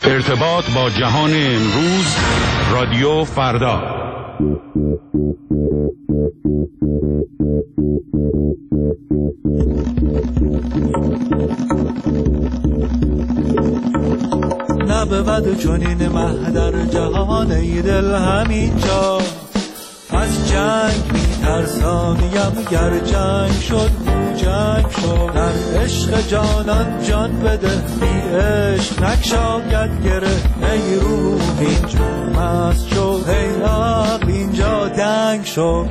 ارتباط با جهان امروز، رادیو فردا. نبود چنین مه در جهان ای دل همینجا، از جنگ میترسانیم گر جنگ شد جنگ شد. در عشق جانان جان بده، بی عشق نکشاید گره. ای روح اینجا مست شد، ای عقل اینجا دنگ شد.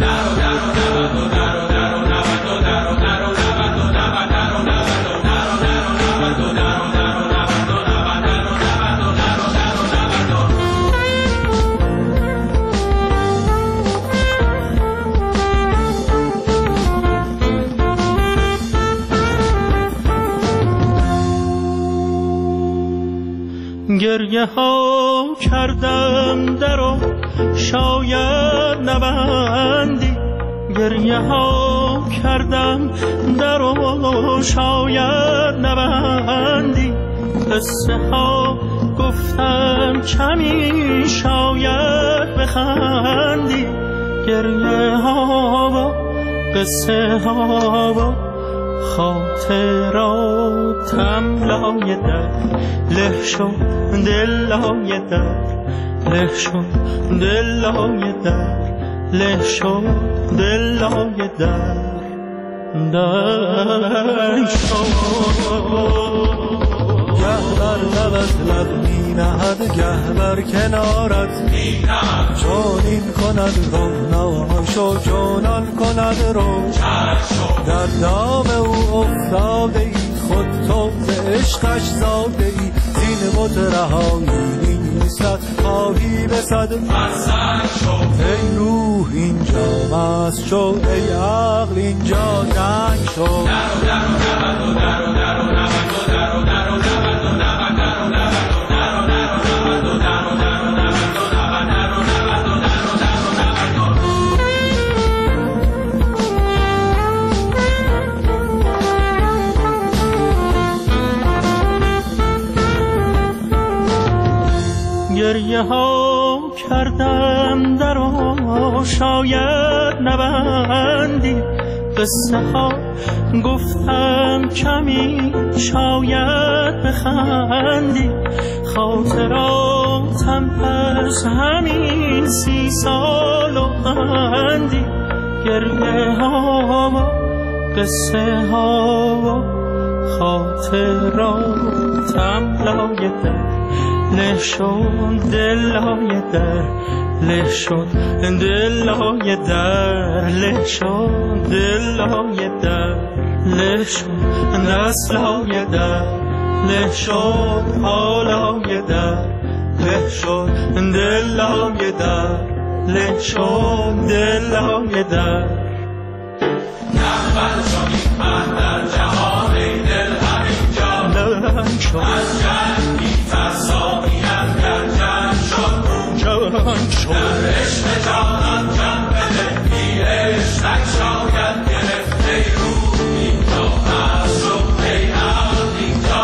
گریه ها کردم درو شاید نبندی، گریه ها کردم درو شاید نبندی. قصه ها گفتم کمی شاید بخندی، گریه ها و قصه ها و خاطراتم لای در له شد، دل لای در له شد، دل لای در له شد، دل لای در شد. گه بر لبت لب می نهد، گه بر کنارت می نهد. چون این کند روحناشو، چونان کند رو در دام او افتاده ای. خود تو ز عشقش زاده ای، زین بت رهایی نیستد خواهی بصد مسند شد. ای روح اینجا مست شد، ای عقل اینجا دنگ شد. گریه ها کردم درو شاید نبندی، قصه ها گفتم کمی شاید بخندی. خاطراتم پس همین 30 سال و بندی. گریه ها و قصه ها و خاطراتم لای در له شد، دل لای در له شد، دل لای در له شد، دل لای در له شد، دست لای در له شد، پا لای در له شد، دل لای در له شد، دل لای در. نبود چنین مه در جهان ای دل همینجا، لنگ شد. از جنگ میترسانیم گر جنگ شد جنگ شد. در عشق جانان جان بده، بی عشق نکشاید گره. ای روح اینجا مست شد، ای عقل اینجا.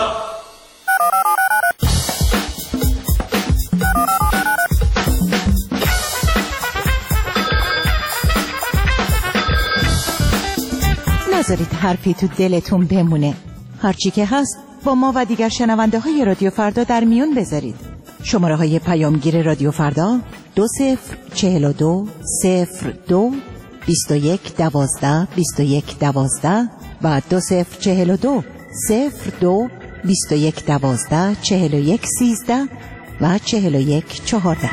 نذارید حرفی تو دلتون بمونه. هرچی که هست با ما و دیگر شنونده های رادیو فردا در میون بذارید. شماره های پیامگیر رادیو فردا 2042 02 21 12 21 12 و 2042 02 21 12 41 13 و 41 14.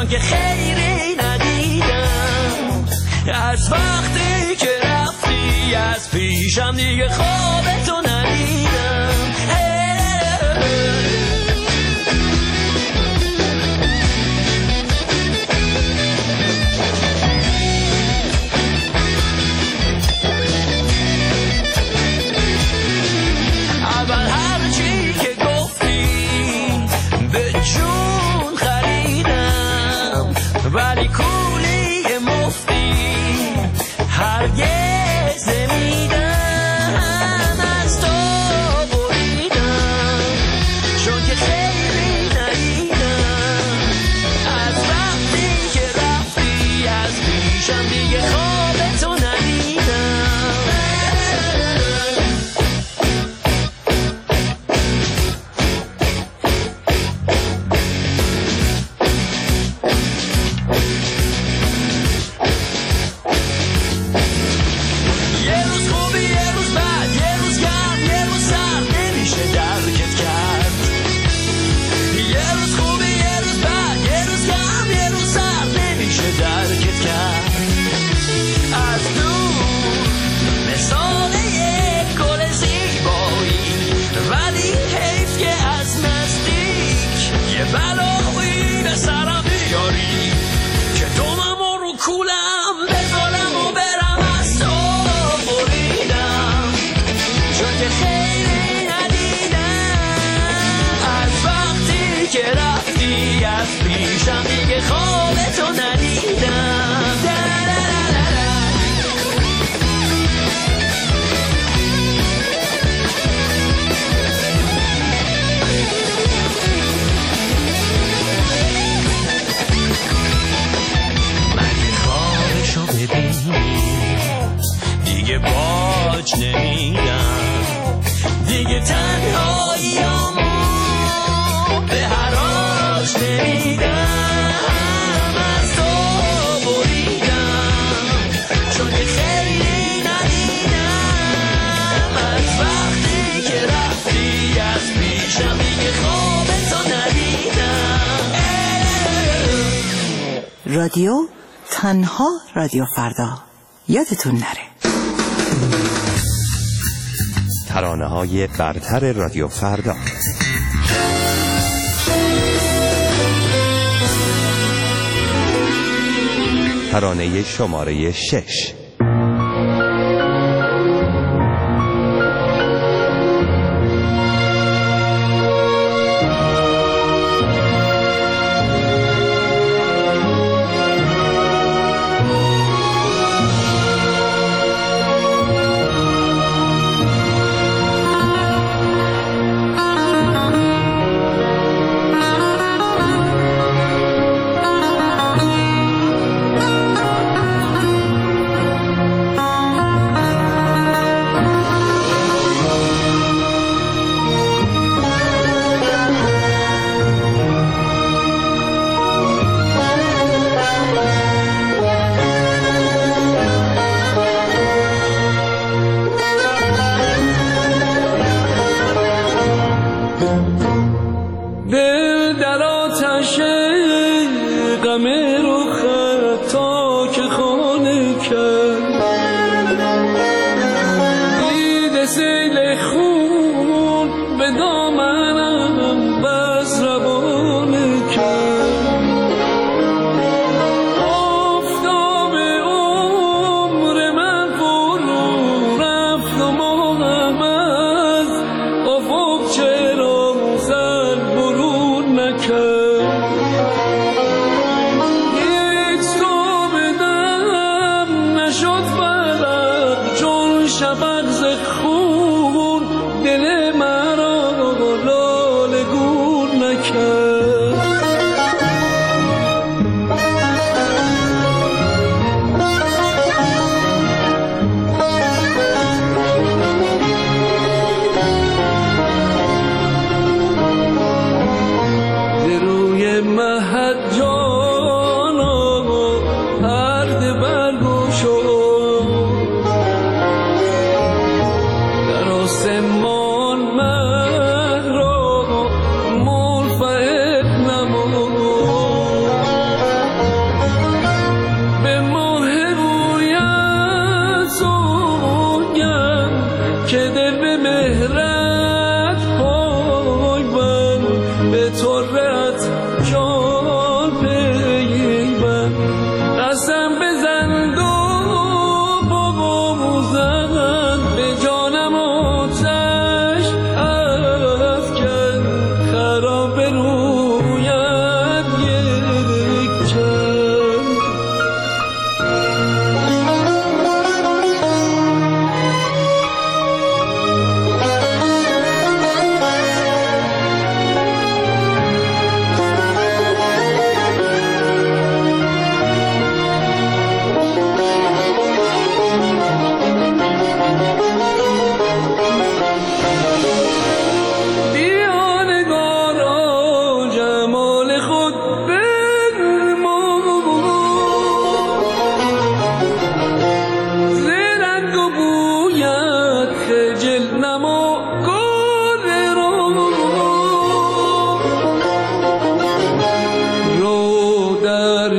چون که خیری ندیدم از وقتی که رفتی از پیشم دیگه خوابتو ندیدم. اول هرچی که گفتی به جون خریدم ولی کولی مفتی هرگز نمیدم. از تو بریدم چون که خیلی ندیدم از وقتی که رفتی از پیشم دیگه خوابتو ندیدم. بلایی به سرم بیاری که دومم رو کولم بذارم و برم. از تو بریدم چون که خیلی ندیدم از وقتی که رفتی از پیشم دیگه خوابتو ندیدم. دیگه باج نمیدم دیگه تنهاییامو به حراج نمیدم. از تو بریدم چون که خیلی ندیدم از وقتی که رفتی از پیشم دیگه خوابتو ندیدم. رادیو تنها رادیو فردا، یادتون نره. ترانه‌های برتر رادیو فردا. ترانه شماره 6. شفق ز خون دل مرا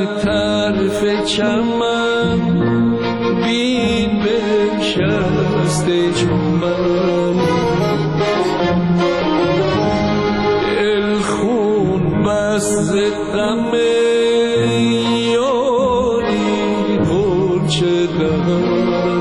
طرف چمن بین بنشسته چون من دل خون بست غم یاری پرچه در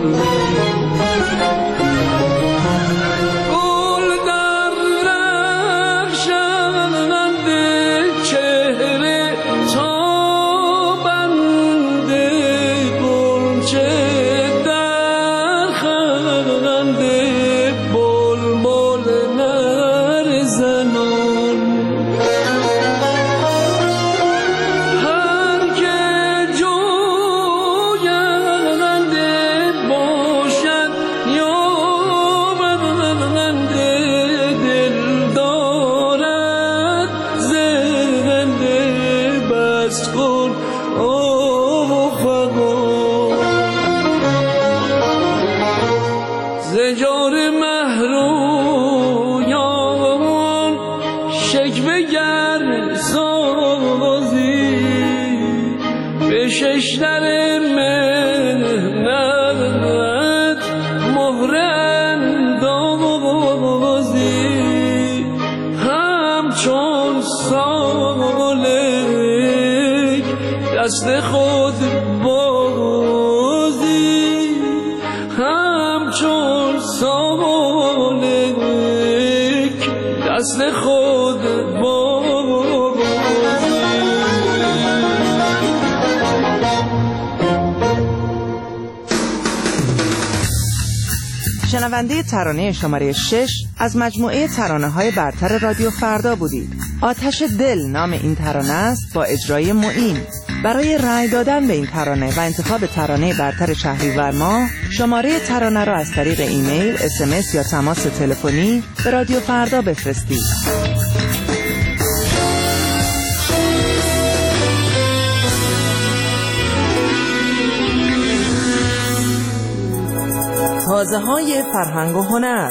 ششتر مهنت مهر اندازی همچون سالک دست خود بازی همچون سالک دست خود بازی. شنونده ترانه شماره 6 از مجموعه ترانه‌های برتر رادیو فردا بودید. آتش دل نام این ترانه است با اجرای معین. برای رأی دادن به این ترانه و انتخاب ترانه برتر شهریور ماه شماره ترانه را از طریق ایمیل، SMS یا تماس تلفنی به رادیو فردا بفرستید. تازه‌های فرهنگ و هنر.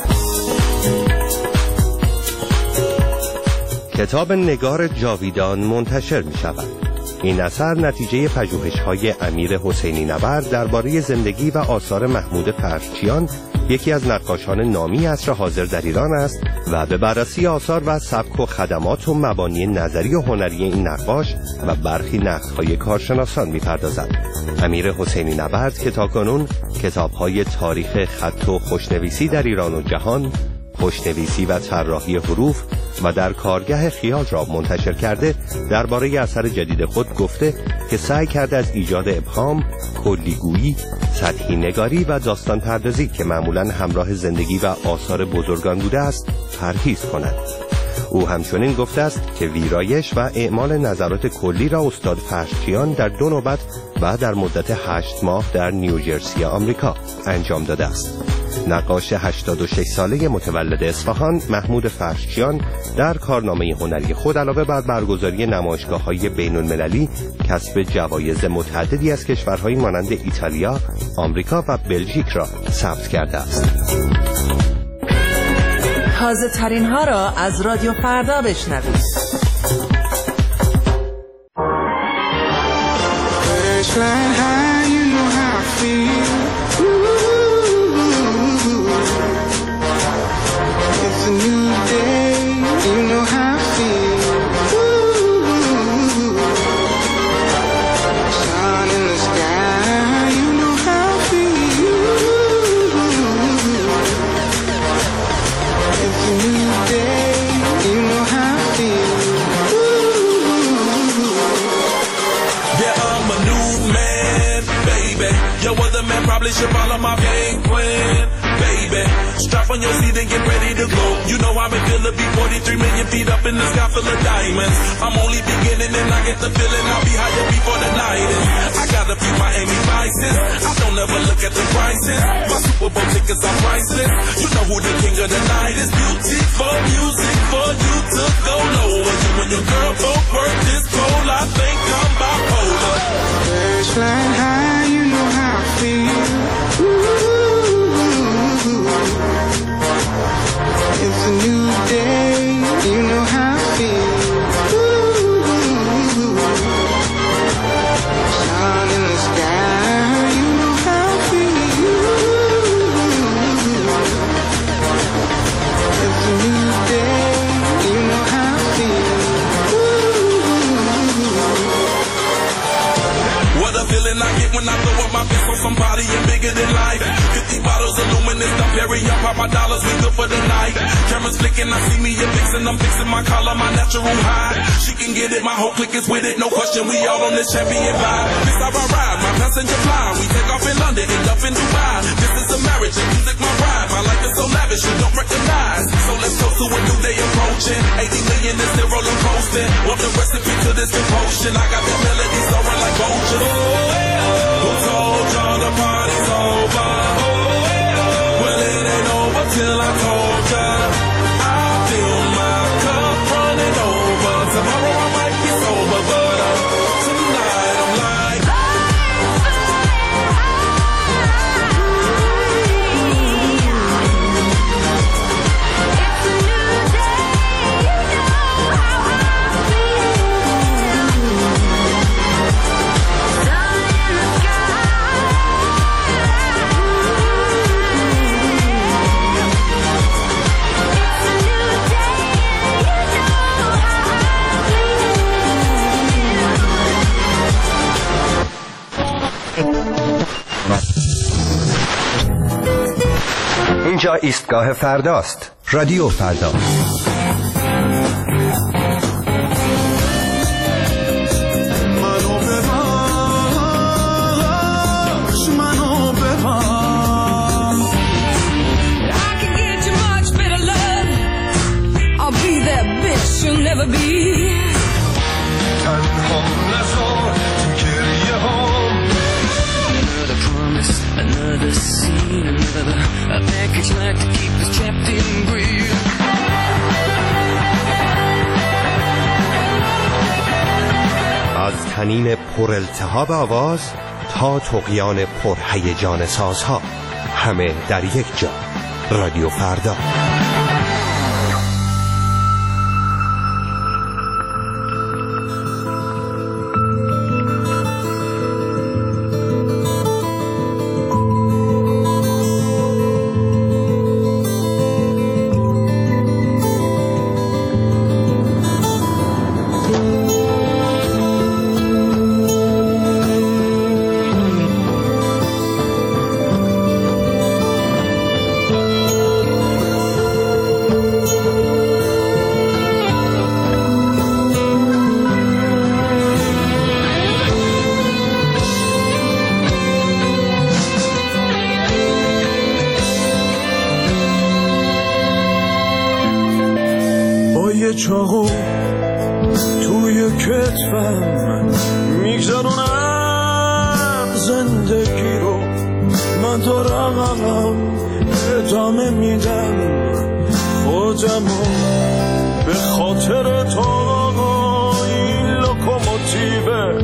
کتاب نگار جاویدان منتشر می شود. این اثر نتیجه پژوهش‌های امیر حسینی نبرد درباره زندگی و آثار محمود فرشچیان، یکی از نقاشان نامی عصر حاضر در ایران است و به بررسی آثار و سبک و خدمات و مبانی نظری و هنری این نقاش و برخی نقدهای کارشناسان می‌پردازد. امیر حسینی نبرد که تاکنون کتاب‌های تاریخ خط و خوشنویسی در ایران و جهان، خوشنویسی و طراحی حروف و در کارگاه خیال را منتشر کرده، درباره اثر جدید خود گفته که سعی کرده از ایجاد ابهام، کلیگویی، سطحی نگاری و داستان پردازی که معمولاً همراه زندگی و آثار بزرگان بوده است پرهیز کند. او همچنین گفته است که ویرایش و اعمال نظرات کلی را استاد فرشچیان در 2 نوبت و در مدت 8 ماه در نیوجرسی آمریکا انجام داده است. نقاش 86 ساله متولد اصفهان محمود فرشچیان در کارنامه هنری خود علاوه بر برگزاری نمایشگاه‌های بین‌المللی کسب جوایز متعددی از کشورهای مانند ایتالیا، آمریکا و بلژیک را ثبت کرده است. تازه ترین ها را از رادیو فردا بشنوید. Probably should follow my game plan, baby. Strap on your seat and get ready to go. You know I've been feeling be 43 million feet up in the sky full of diamonds. I'm only beginning and I get the feeling I'll be higher before the night is. I got a few Miami vices. I don't ever look at the prices. My Super Bowl tickets are priceless. You know who the king of the night is. Beautiful music for you to go lower. You and your girl both work this cold. I think I'm bipolar. Birds flying high, you know how I feel. It's a new day, you know how I feel. girls from partying bigger than life. 50 bottles of luminous, I'm Perry, I pop my dollars, we good for the night. Cameras flicking, I see me a vixen, I'm fixing my collar, my natural high. She can get it, my whole clique is with it, no question, we all on this champion vibe. This how I ride, my passenger fly. We take off in London, end up in Dubai. This is a marriage, and music my ride. My life is so lavish, you don't recognize. So let's go to a new day approaching. 80 million is still rolling coasting. Want the recipe to this devotion? I got the melody soaring like vultures. Who told y'all the party's over? Well, it ain't over till I told ya. I feel my cup running over. Tomorrow I might be sober, but tonight I'm like اینجا ایستگاه فرداست. رادیو فردا. از طنین پر التهاب آواز تا طغیان پر هیجان سازها، همه در یک جا. رادیو فردا. چاقو توی کتفم میگذرونم زندگی رو، من دارم ادامه میدم خودمو به خاطر تو. این لوکوموتیو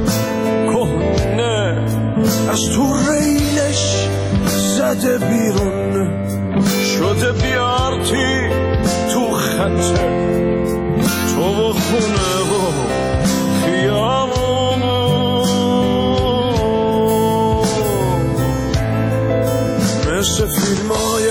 کهنه از تو ریلش زده بیرون شده بیارتی تو خطه تو و خونه و خیامون. مثل فیلمای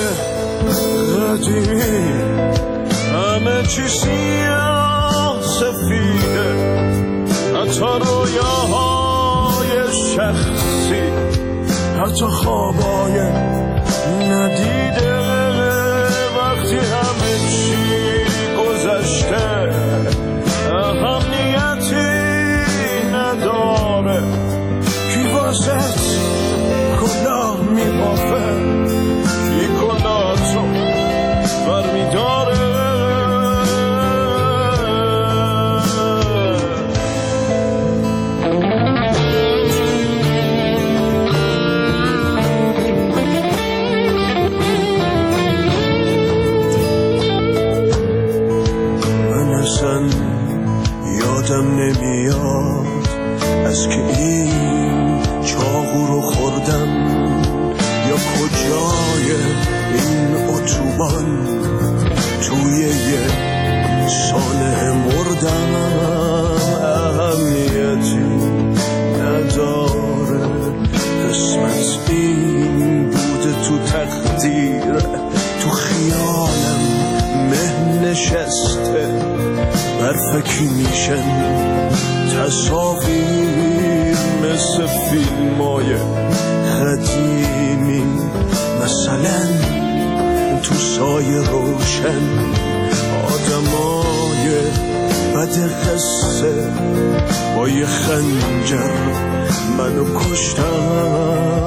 قدیمی همه چی سیاه سفیده، حتی رویاهای شخصی، حتی خوابای ندیده. وقتی همه چی گذشته اهمیتی نداره، کی واسه کلاه میبافه، کی کلاهتو برمیداره. یادم نمیاد از که این چاقو رو خوردم یا کجای این اتوبان توی یه ساله مردم. اهمیتی نداره، قسمت این بوده تو تقدیر، تو خیالم مه نشسته، برفکی میشن تصاویر مثل فیلمای قدیمی، مثلا تو سایه روشن آدمای بد قصه با یه خنجر منو کشتن.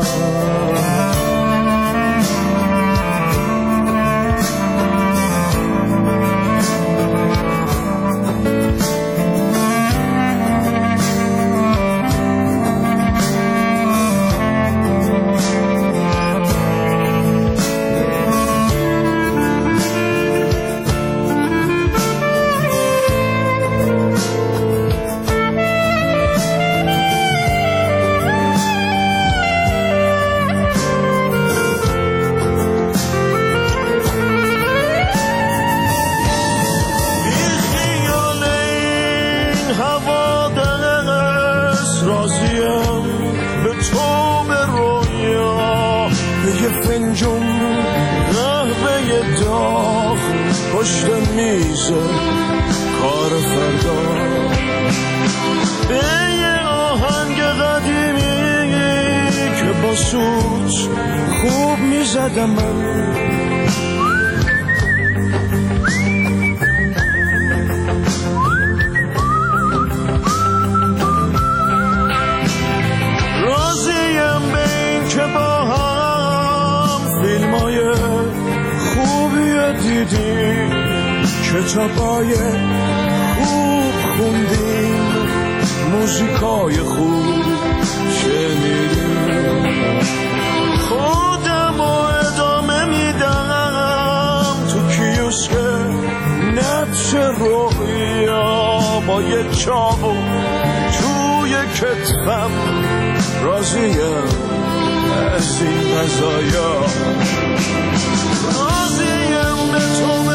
کار فردا به یه آهنگ قدیمی که با سوت خوب میزدم من. راضیم به این که با هم فیلمای خوبی دیدیم، کتابای خوب خوندیم، موزیکای خوب شنیدیم. خودم ادامه میدم تو کیوسک نبش رویا با یه چاقو توی کتفم. راضیم از این قضایا، راضیم به تو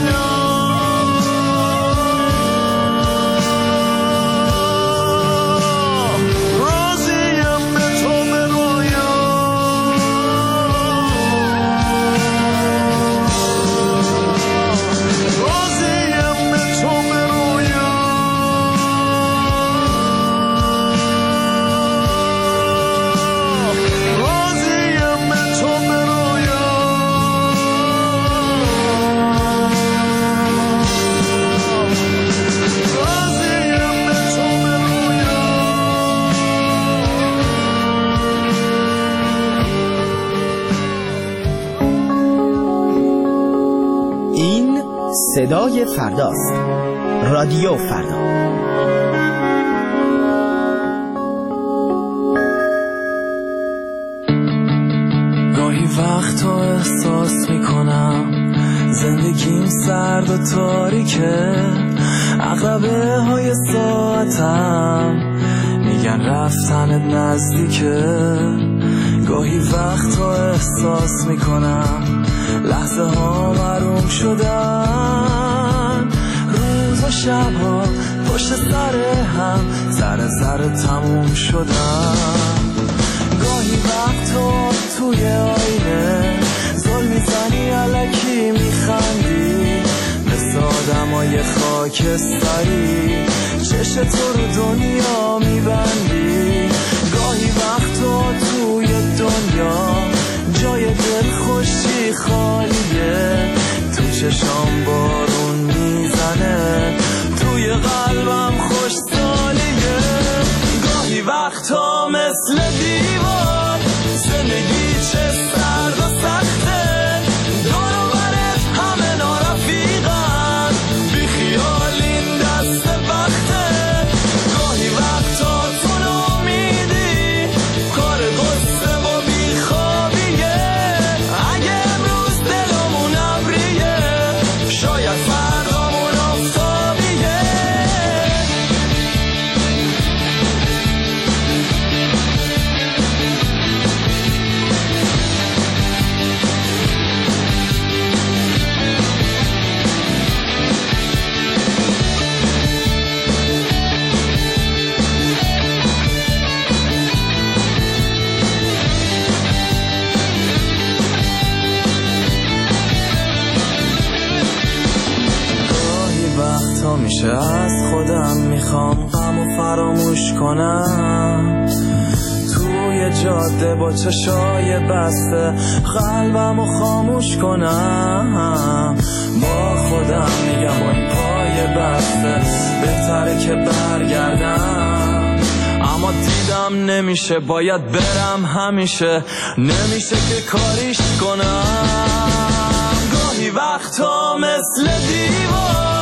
صدای فرداست. رادیو فردا. گاهی وقتا احساس میکنم زندگیم سرد و تاریکه، عقربه های ساعتم میگن رفتنت نزدیکه. گاهی وقتا احساس میکنم لحظه ها محروم شدن، روز و شب ها پشت سر هم ذره تموم شدن. گاهی وقتا توی آینه زل میزنی الکی میخندی، مثل آدمای خاکستری چش تو رو دنیا میبندی. گاهی وقتا توی دنیا جای دل خوشی خالیه، تو چشام بارون میزنه، توی قلبم خوش سالیه. گاهی وقتا مثل دیوار زندگی چه سرد و سخته، دور و برت همه نارفیقن، بی خیال این دست وقته. گاهی وقتا تو نامیدی کار قصه و بیخوابیه، اگه امروز دلمون ابریه شاید فردامون آفتابیه. میشه از خودم میخوام غمو فراموش کنم، توی توی جاده با چشای بسته قلبمو خاموش کنم، با خودم میگم با این پای بسته بهتره که برگردم، اما دیدم نمیشه، باید برم همیشه، نمیشه که کاریش کنم. گاهی وقتا مثل دیوار